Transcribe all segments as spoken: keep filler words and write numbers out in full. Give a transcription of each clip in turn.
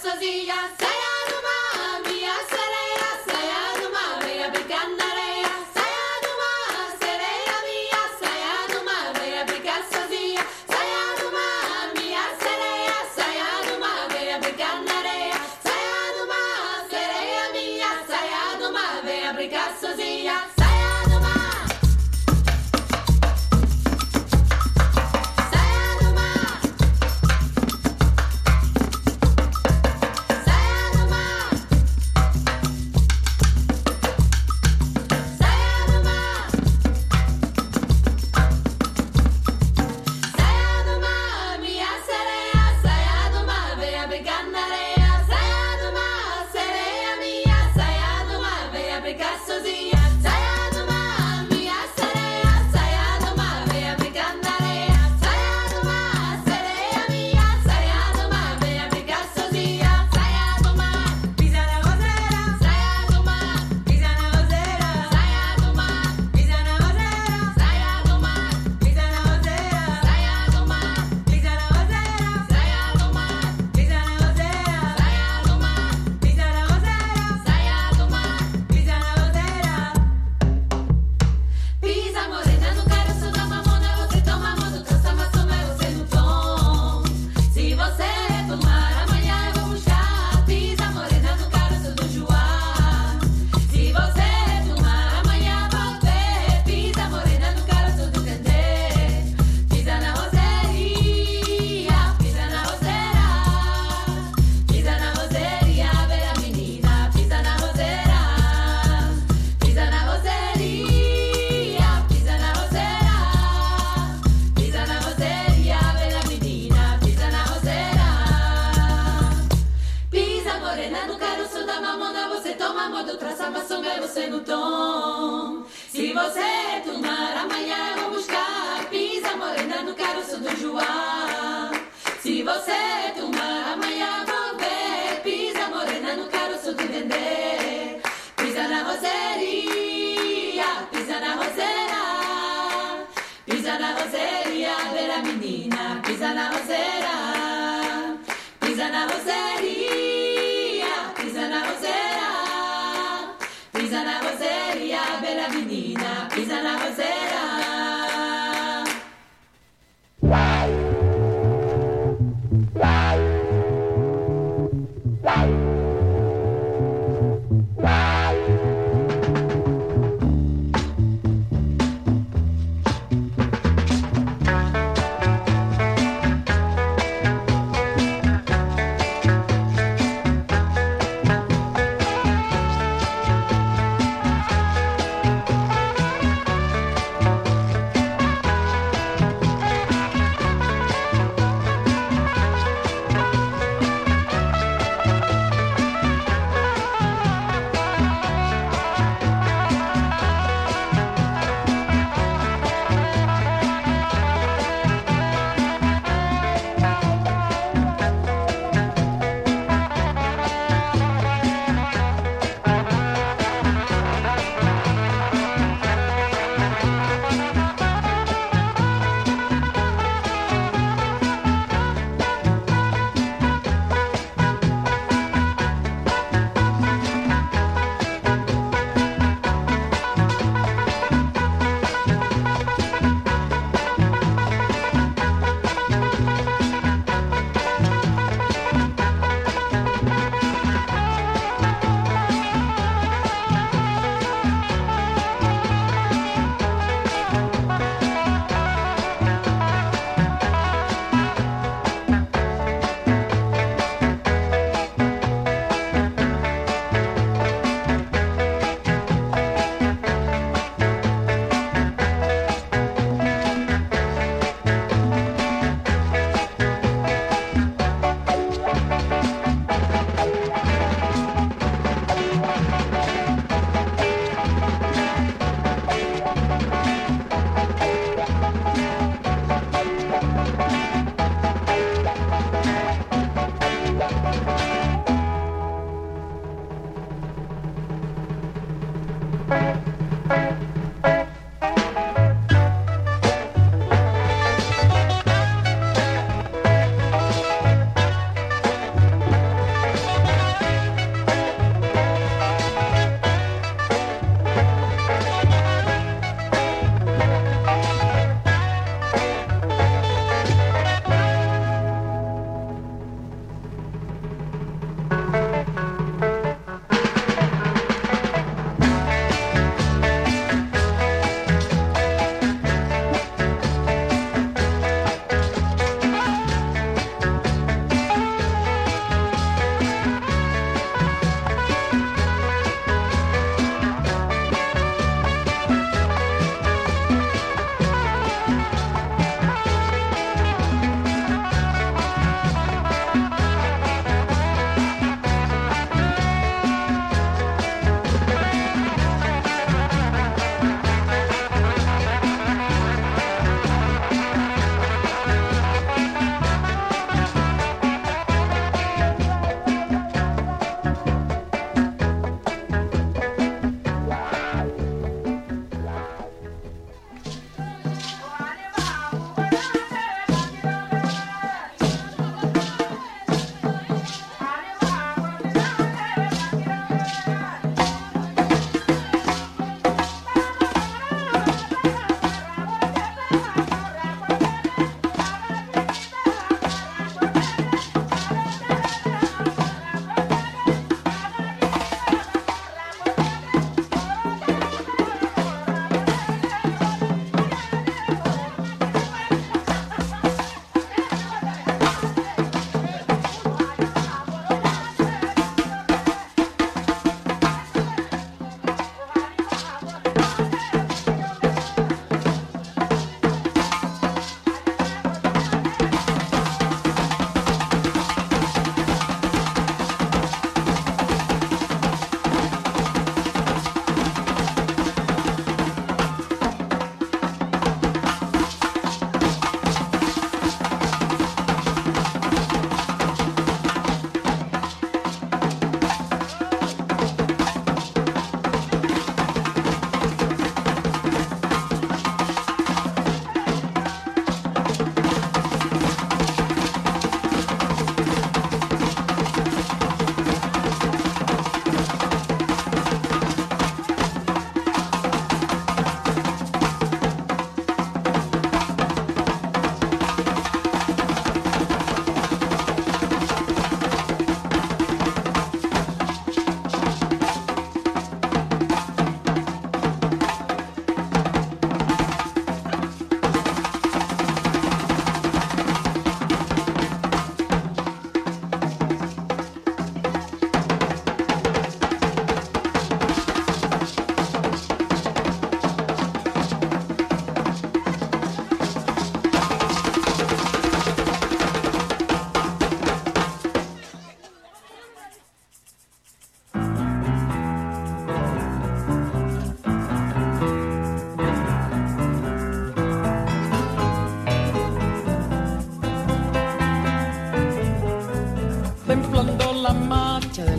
sozinha. Saia do mar, minha sereia, saia do mar, venha brincar na areia. Saia do mar, sereia minha, saia do mar, venha brincar sozinha. Saia do mar, minha sereia, saia do mar, venha brincar na areia. Saia do mar, sereia minha, saia do mar, venha brincar sozinha. Saia do mar. Saia do mar. Saia do mar. Saia do mar. Saia do mar, minha sereia, saia do mar, venha brincar na areia. Saia do mar, sereia minha, saia do mar, venha brincar sozinha. Saia do mar, minha sereia, saia do mar, venha brincar na areia. Saia do mar, sereia minha, saia do mar, venha brincar sozinha. Saia do mar, pisa na roseira. Saia do mar, pisa na roseira. Saia do mar, pisa na roseira. Saia do mar, pisa na roseira. Saia do mar, pisa na roseira. Saia do mar, pisa na roseira. Saia do mar, pisa na roseira. Saia do mar, pisa na roseira. Pisa morena no caroço da mamona, você toma a mão do trança, mas toma você no tom. Se você tomar amanhã eu vou buscar. Pisa morena no caroço do Joá. Se você tomar amanhã vou ver. Pisa morena no caroço do Dendê. Pisa na roseria, pisa na roseira. Pisa na roseria, ver a menina. Pisa na roseira. Pisa na roseria, pisa na roseira. Pisa na roseria, ver a menina. Pisa na roseira. Pisa morena no caroço da mamona, você toma modo, traça maçã, vai você no tom. Se você tomar amanhã eu vou buscar. Pisa morena no caroço do Joá. Se você tomar amanhã vou ver. Pisa morena no caroço do Dendê. Pisa na roseria, pisa na roseira. Pisa na roseria, ver a menina. Pisa na roseira. Pisa na roseria, pisa na roseira. Pisa na roseria, ver a menina. Pisa na roseira.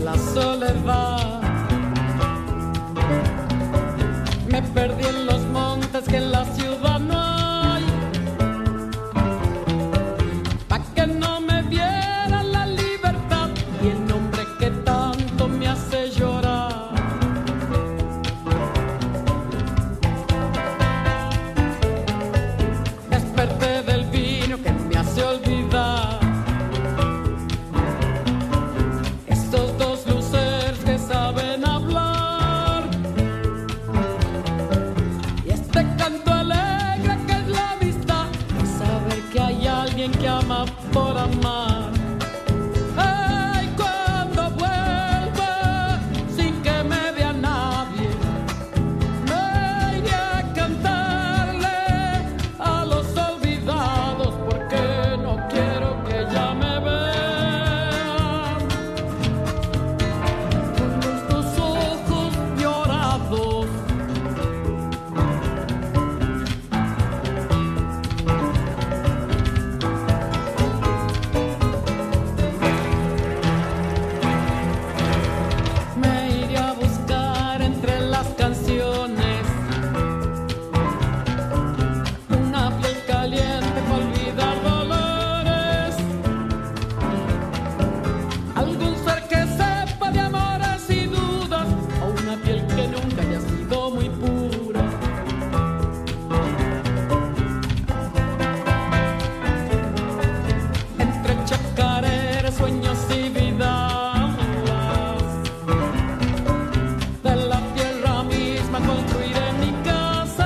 la soledad. Me perdí en los montes que en la ciudad no hay, pa' que no me diera la libertad y el nombre que tanto me hace llorar. Desperté del vino que me hace olvidar estos dos luceros que saben hablar y este canto alegre que es la amistad y saber que hay alguien que ama por amar. Ay, cuando vuelva sin que me vea nadie, me iré a cantarle a los olvidados porque no quiero que ya me vean con los dos ojos llorados. Me iré a buscar entre las canciones una piel caliente para olvidar dolores, algún ser que sepa de amores y dudas, o una piel que nunca haya sido muy pura. Entre chacareras, sueños y vidas de la tierra misma construiré mi casa,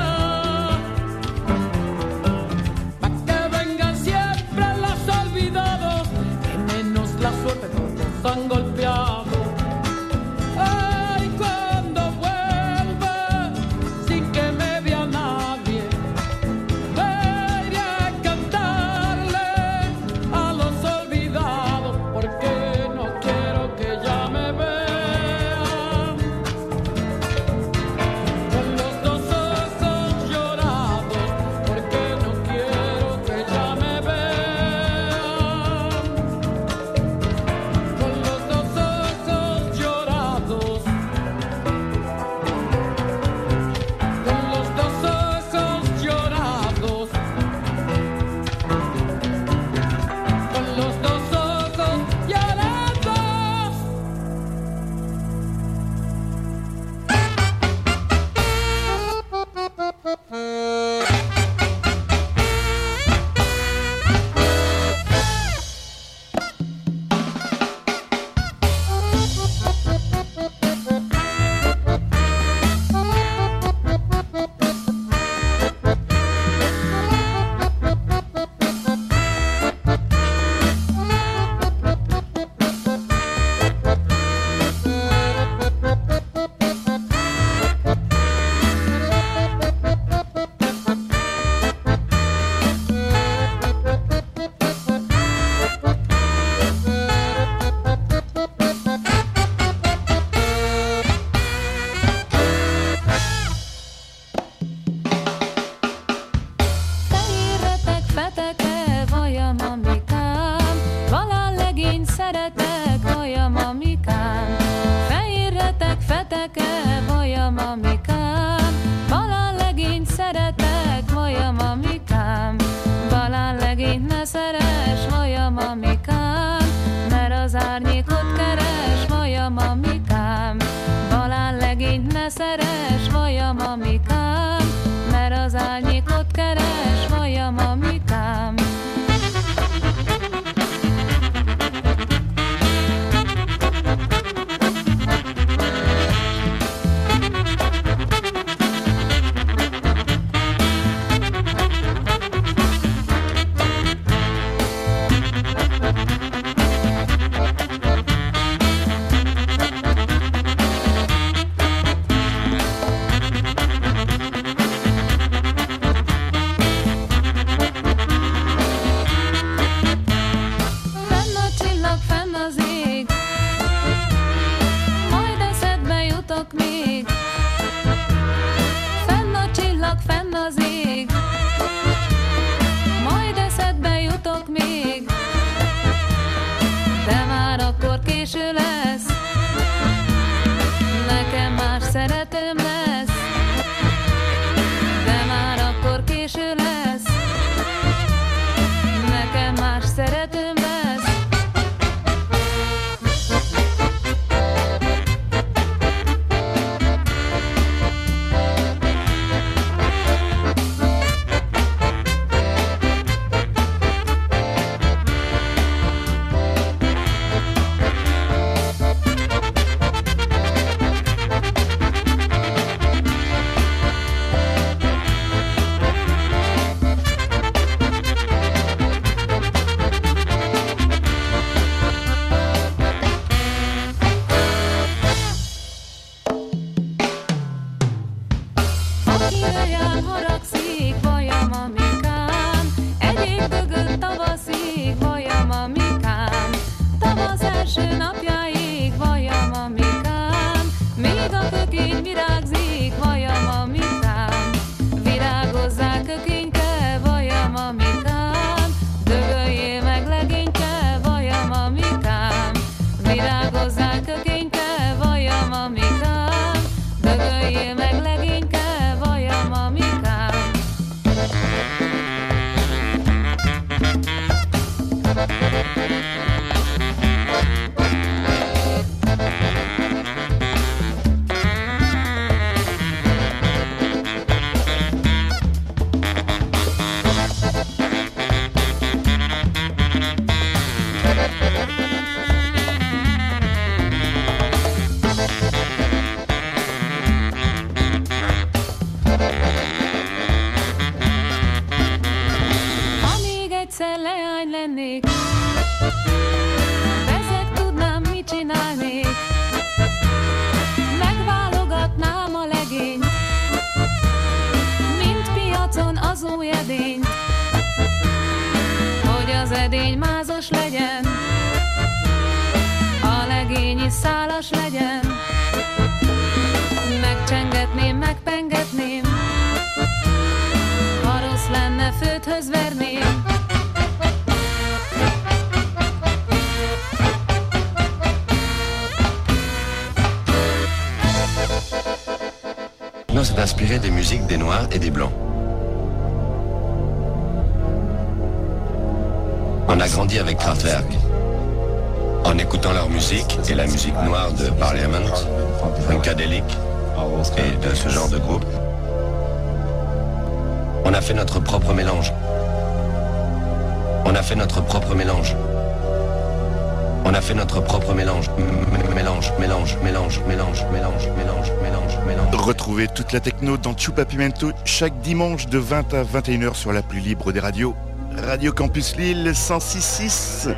pa' que vengan siempre los olvidados, que menos la suerte todos han golpeado. Ay, cuando vuelva sin que me vea nadie, me iré a cantarle a los olvidados porque no quiero que ya me vean con los dos ojos llorados, porque no quiero que ya me vean con los dos ojos llorados, con los dos ojos llorados, con los dos ojos llorados. Fehérretek, feteke, vajam amikám, valán legény szeretek, vajam amikám. Fehérretek, feteke, vajam amikám, valán legény szeretek, vajam amikám. Valán legényt ne szeres, vajam amikám, mert az árnyékot keres, vajam amikám. Valán legényt ne szeres, vajam amikám, mert az árnyékot keres, vajam amikám. késő lesz, mire jár, haragszik, vajon amikám, egy év dögött tavaszig, vajon amikám, tavasz első napjáig, vajon amikám, még a kökény virágzik, vajon amikám, virágozzál kökényke, vajon amikám, dögöljél meg legényke, vajon amikám, virágozzál kökényke, vajon amikám, dögöljél meg legényke, vajon amikám. Ha még egyszer leány lennék, ezek tudnám, mit csinálnék, megválogatnám a legényt, mint piacon az új edényt, hogy az edény mázos legyen, a legény is szálas legyen, megcsengetném, megpengetném, ha rossz lenne, földhöz verném. Non, c'est inspiré des musiques des Noirs et des Blancs. On a grandi avec Kraftwerk, en écoutant leur musique et la musique noire de Parliament, Funkadelic et de ce genre de groupe. On a fait notre propre mélange. On a fait notre propre mélange. On a fait notre propre mélange. M- Mélange, mélange, mélange, mélange, mélange, mélange, mélange, mélange. Retrouvez toute la techno dans Chupa Pimento chaque dimanche de vingt à vingt et une heures sur la plus libre des radios. Radio Campus Lille cent six virgule six.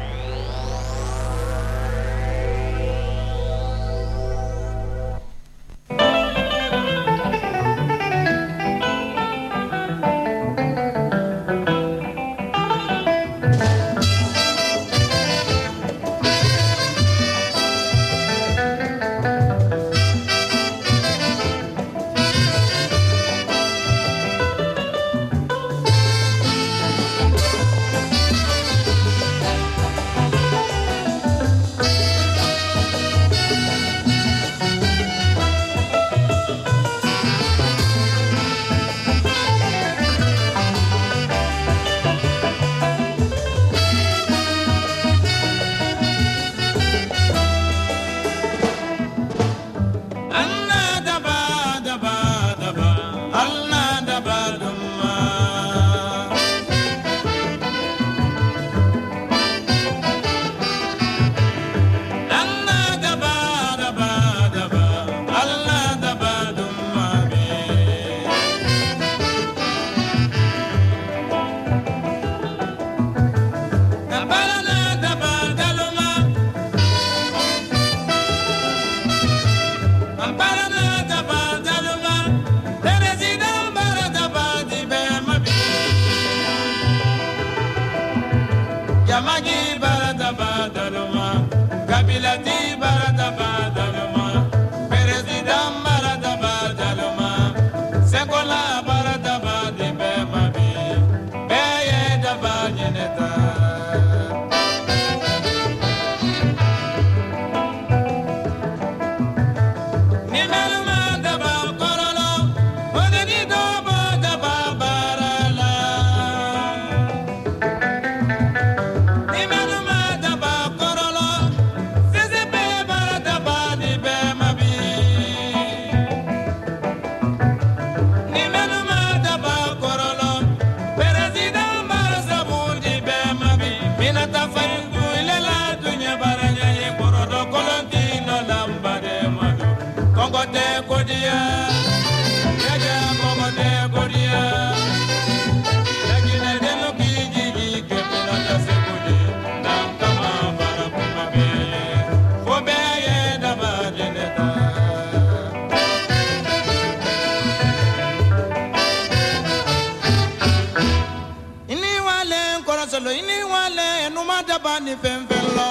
daba ni fɛn fɛn lɔ.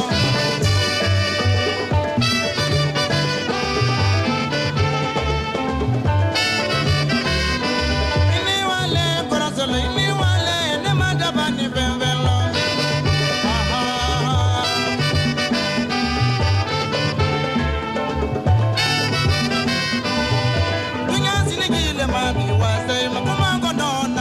Ini wale kɔrɔsɔlɔ, ini wale ne ma daba ni fɛn fɛn lɔ. Dunya sinigi le ma bi wase ma kuma kɔnɔna.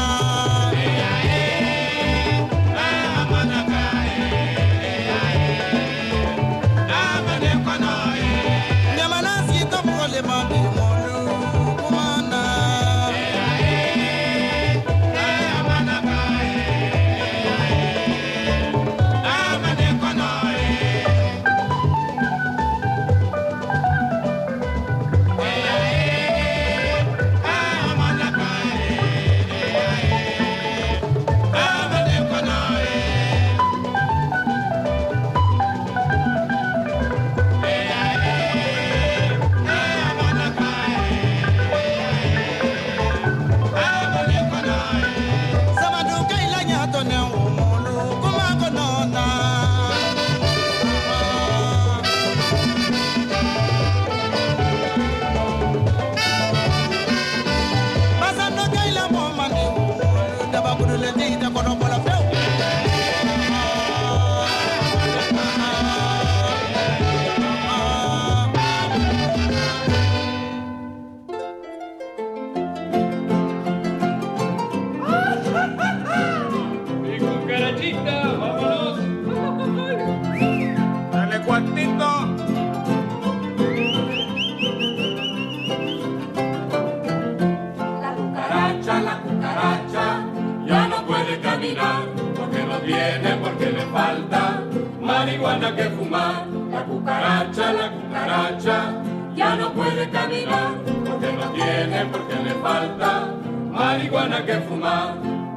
Porque le falta marihuana que fumar. La cucaracha, la cucaracha ya no puede caminar porque no tiene, porque le falta marihuana que fumar.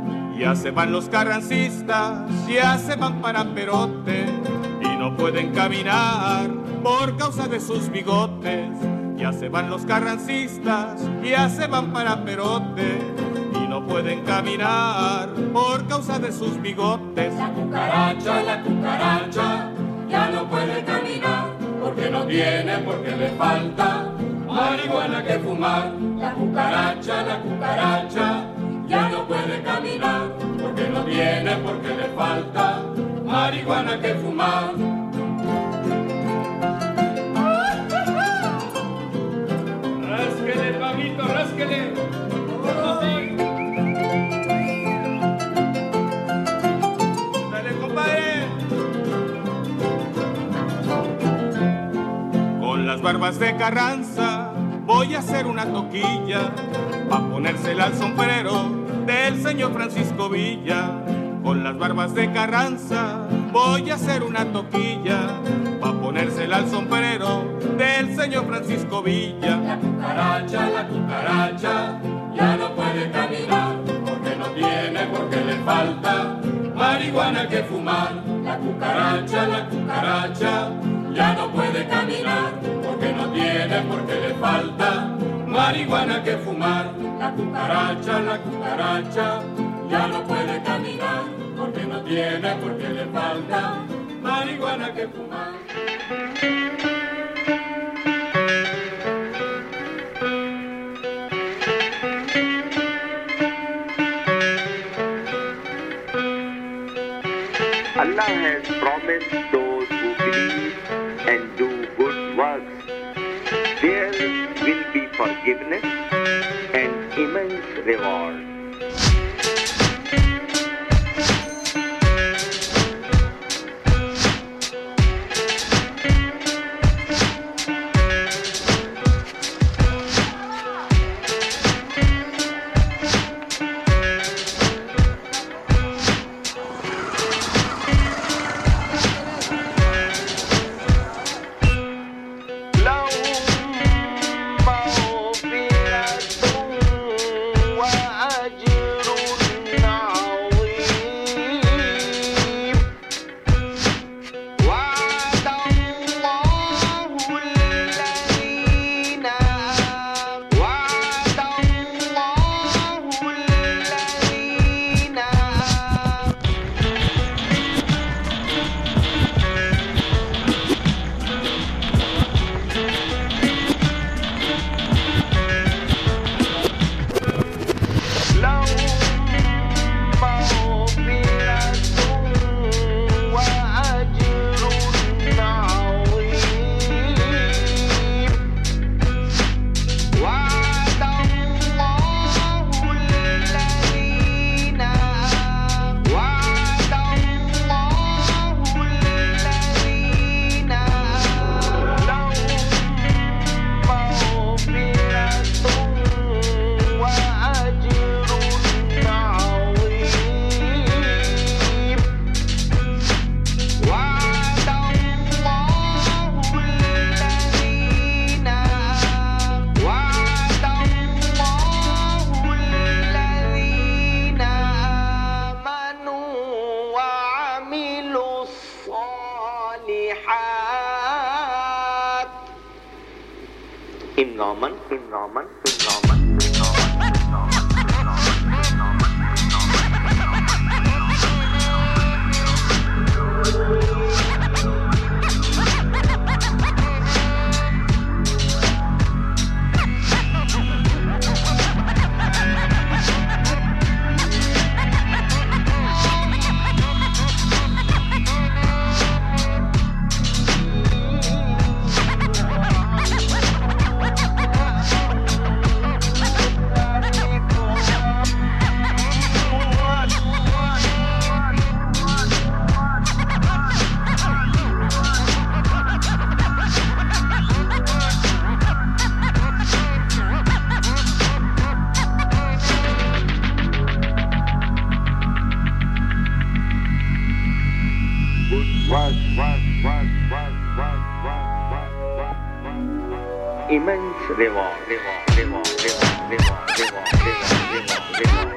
Ya se van los carrancistas, ya se van para Perote y no pueden caminar por causa de sus bigotes. Ya se van los carrancistas, ya se van para Perote y no pueden caminar por causa de sus bigotes. La cucaracha, la cucaracha ya no puede caminar porque no tiene, porque le falta marihuana que fumar. La cucaracha, la cucaracha ya no puede caminar porque no tiene, porque le falta marihuana que fumar. Rásquele, Pablito, rásquele. Dale, compadre. Con las barbas de Carranza voy a hacer una toquilla pa' ponérsela al sombrero del señor Francisco Villa. Con las barbas de Carranza voy a hacer una toquilla pa' ponérsela al sombrero del señor Francisco Villa. La cucaracha, la cucaracha ya no puede caminar porque no tiene, porque le falta marihuana que fumar. La cucaracha, la cucaracha ya no puede caminar porque no tiene, porque le falta marihuana que fumar. La cucaracha, la cucaracha ya no puede caminar porque no tiene, porque le falta marihuana que fumar. Allah has promised those who believe and do good works, there will be forgiveness and immense reward. im Namen, im Namen, im Namen, im Namen, im Namen, im Namen, im Namen, immense reward, reward, reward, reward, reward, reward, reward, reward,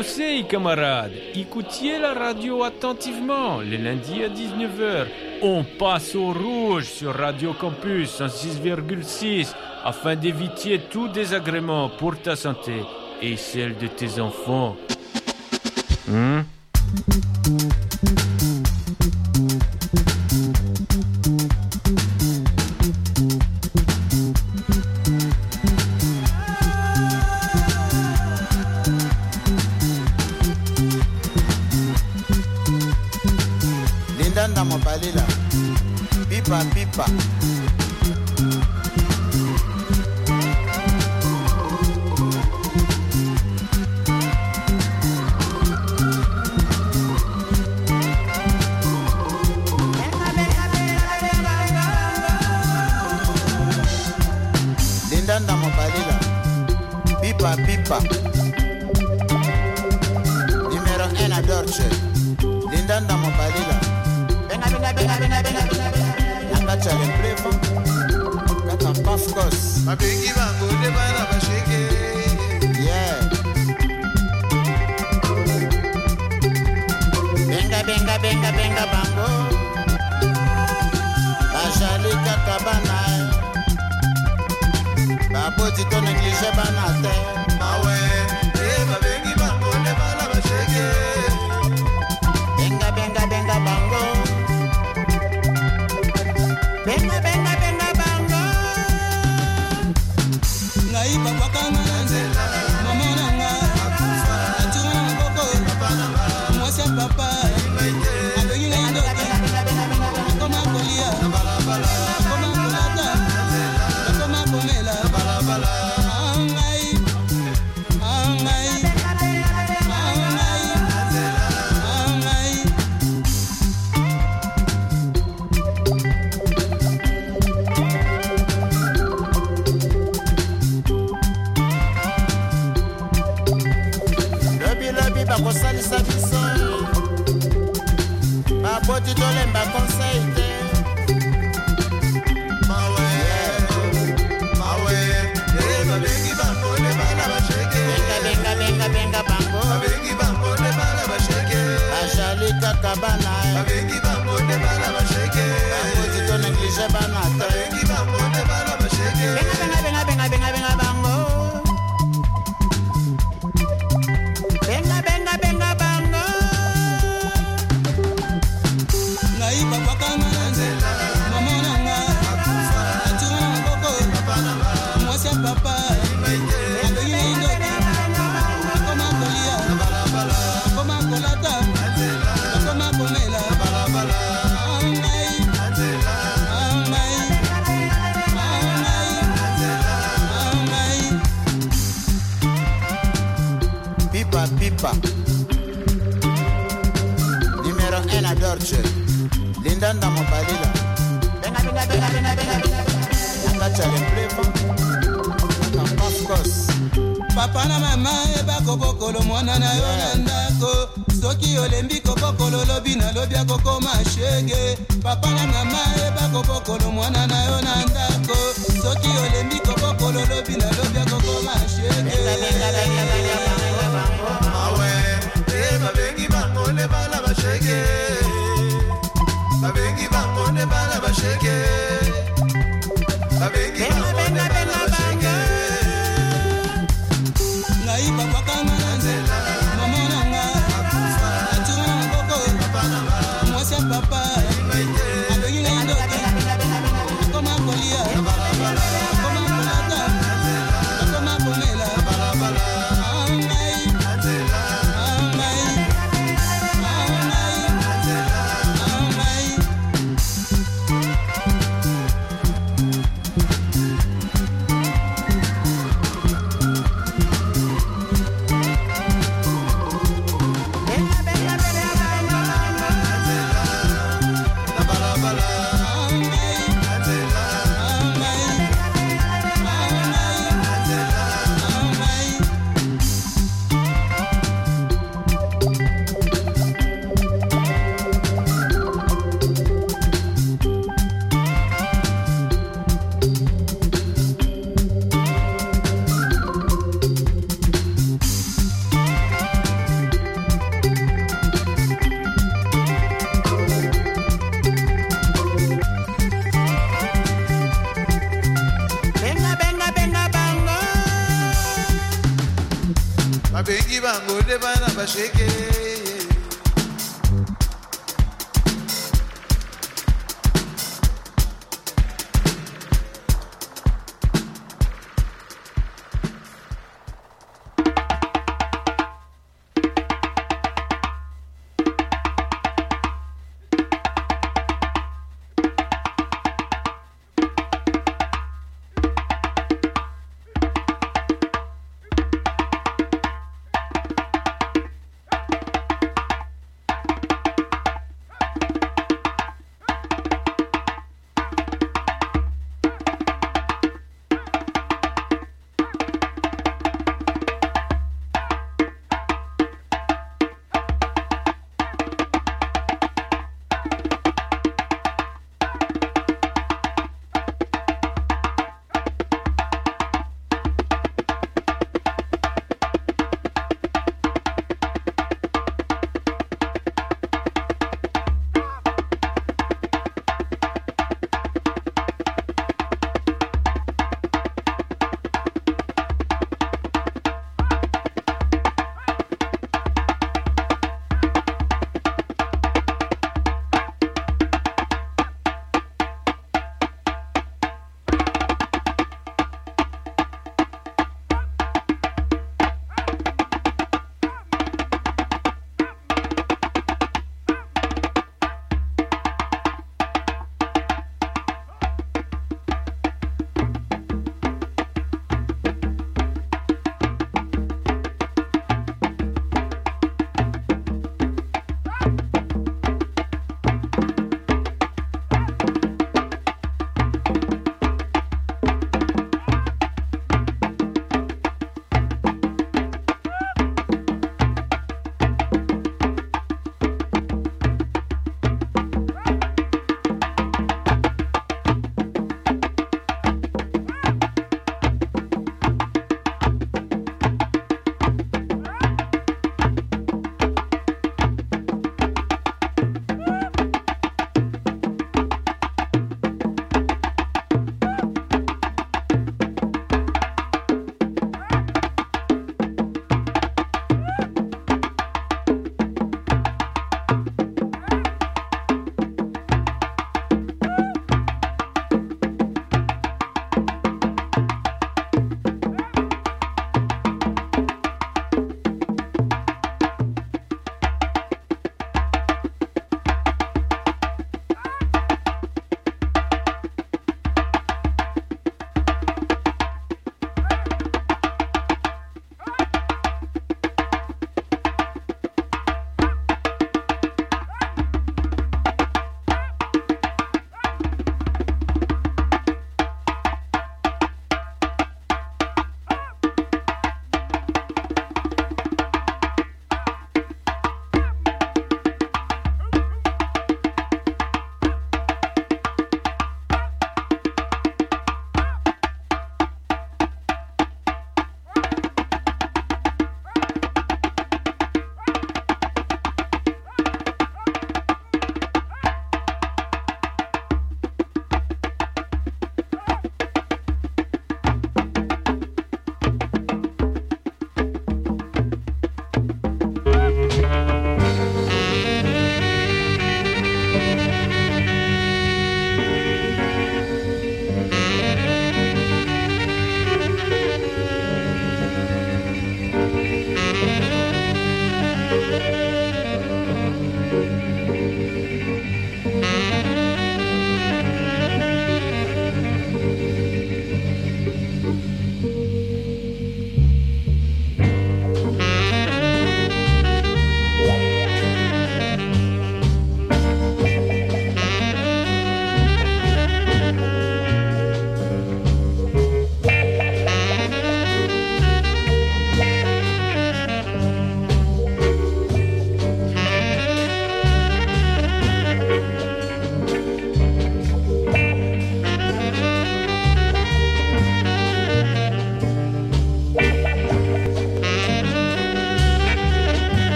conseille, camarades, écoutiez la radio attentivement, le lundi à dix-neuf heures. On passe au rouge sur Radio Campus cent six virgule six afin d'éviter tout désagrément pour ta santé et celle de tes enfants. Hein? Lindanda Mobalila, pipa pipa. Lindanda Mobalila, pipa pipa. Numéro un à Dorche. Lindanda Mobalila. Benga benga benga benga benga benga. Akacha le plevo. Kaka pafkos. Mabengi bango de bana basheke. Yeah. Benga benga benga benga bango. Bajali kaka bana. Baboti to négligé bana te. Mawe. Eh mabengi bango de bana basheke. Benga benga benga bango. Benga benga benga bango. Ngai papa kanga nzela. Mama nanga. Atura na boko. Papa nanga. Moi c'est papa. Abengi ngai ndoki. Koma kolia. Bala bala. Koma kolata. Koma komela. Bala bala. Ngai. Ngai. Bakosalisa biso baboti tolemba conseil te mawe mawe eh babengi bango le bana basheke benga benga benga benga bango babengi bango le bana basheke ajali kaka bana babengi bango le bana basheke baboti to négligé bana te babengi bango le bana basheke benga benga benga benga benga benga bango benga benga benga bango ngai papa kanga nzela mama nanga atura na boko papa nanga moi c'est papa abengi ndoki koma kolia bala bala koma kolata koma komela bala bala ngai nzela ngai ngai pipa pipa. Numéro un à Dorche. Lindanda Mobalila. Benga benga benga benga benga benga. Akacha le plevo. Kaka pafkos. Papa na mama eba kobokolo mwana na yo na ndako. Soki olembi kobokolo lobi na lobi akoko mashege. Papa na mama eba kobokolo mwana na yo na ndako. Soki olembi kobokolo lobi na lobi akoko mashege. Benga benga benga benga benga. Awe, eh babengi bango le bala bashege. Babengi bango le bala bashege. Babengi bango le bala bashege. Ngai papa kanga nzela. Mama nanga. Atura na boko. Papa nanga. Moi c'est papa. Abengi ngai ndoki. Koma kolia. Bala bala. Koma kolata. Koma komela. Bala bala. bango de bana basheke.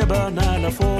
cabane à la fois.